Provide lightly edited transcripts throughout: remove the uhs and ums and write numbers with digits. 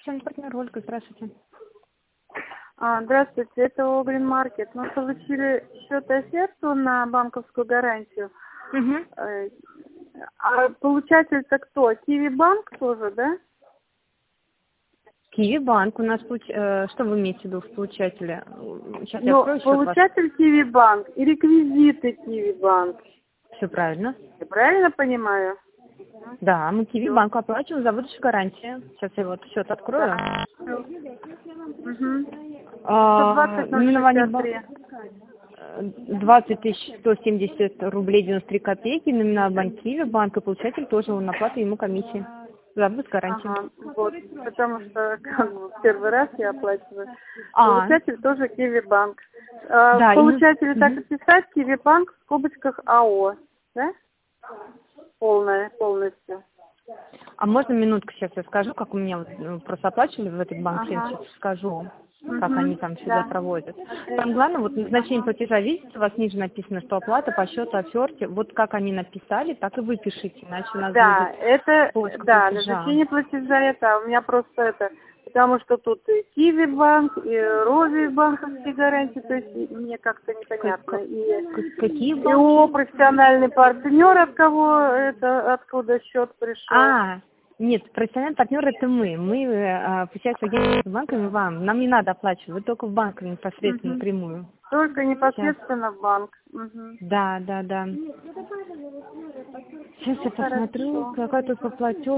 Чем партнер Ольга, здравствуйте. Здравствуйте, это Огрин Маркет. Мы получили счет-оферту на банковскую гарантию. Угу. А получатель-то кто? Киви Банк тоже, да? Киви Банк у нас, что вы имеете в виду в получателе? Сейчас я Ну, открою счет ваш. получатель Киви Банк и реквизиты Киви Банк. Все правильно. Я правильно понимаю? Да, мы Киви Банку оплачиваем за выдачу гарантии. Сейчас я вот счет открою. Угу. Наименование 120 20 170 рублей 93 копейки. Номинал банк Киви Банк, и получатель тоже он оплата ему комиссии. За выдачу гарантии. Ага, вот, потому что как бы, первый раз я оплачиваю. А. Получатель тоже Киви Банк. Да, Получатель так и писать Киви Банк в скобочках АО, да? Полностью. А можно минутку сейчас я скажу, как у меня просто оплачивали в этот банк, я сейчас скажу, как они там сюда проводят. Там главное, вот назначение платежа, видите, у вас ниже написано, что оплата по счету оферте, вот как они написали, так и вы пишите, иначе у нас будет поиск платежа. Назначение платежа это, у меня просто это, потому что тут и Киви Банк, и Рови банковские гарантии, то есть мне как-то непонятно. Какие банки? И о, профессиональный партнер, от кого это, откуда счет пришел. Нет, профессиональный партнер это мы. Мы получается агентство с банками вам. Нам не надо оплачивать, вы только в банк непосредственно напрямую. Только непосредственно в банк. Да. Сейчас я посмотрю, какой тут по платежке.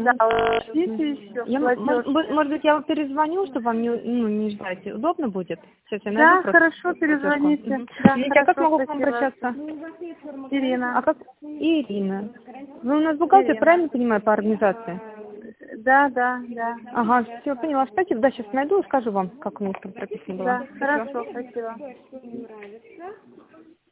Может быть, я вам перезвоню, чтобы вам не ждать. Удобно будет? Сейчас я найду просто. Хорошо, перезвоните. Извините, а как могу к вам обращаться? Ирина. Ирина. Вы у нас бухгалтер, правильно понимаю, по организации? Да. Ага, все, поняла. Спасибо. Да, сейчас найду и скажу вам, как у меня там прописано было. Да, хорошо, спасибо.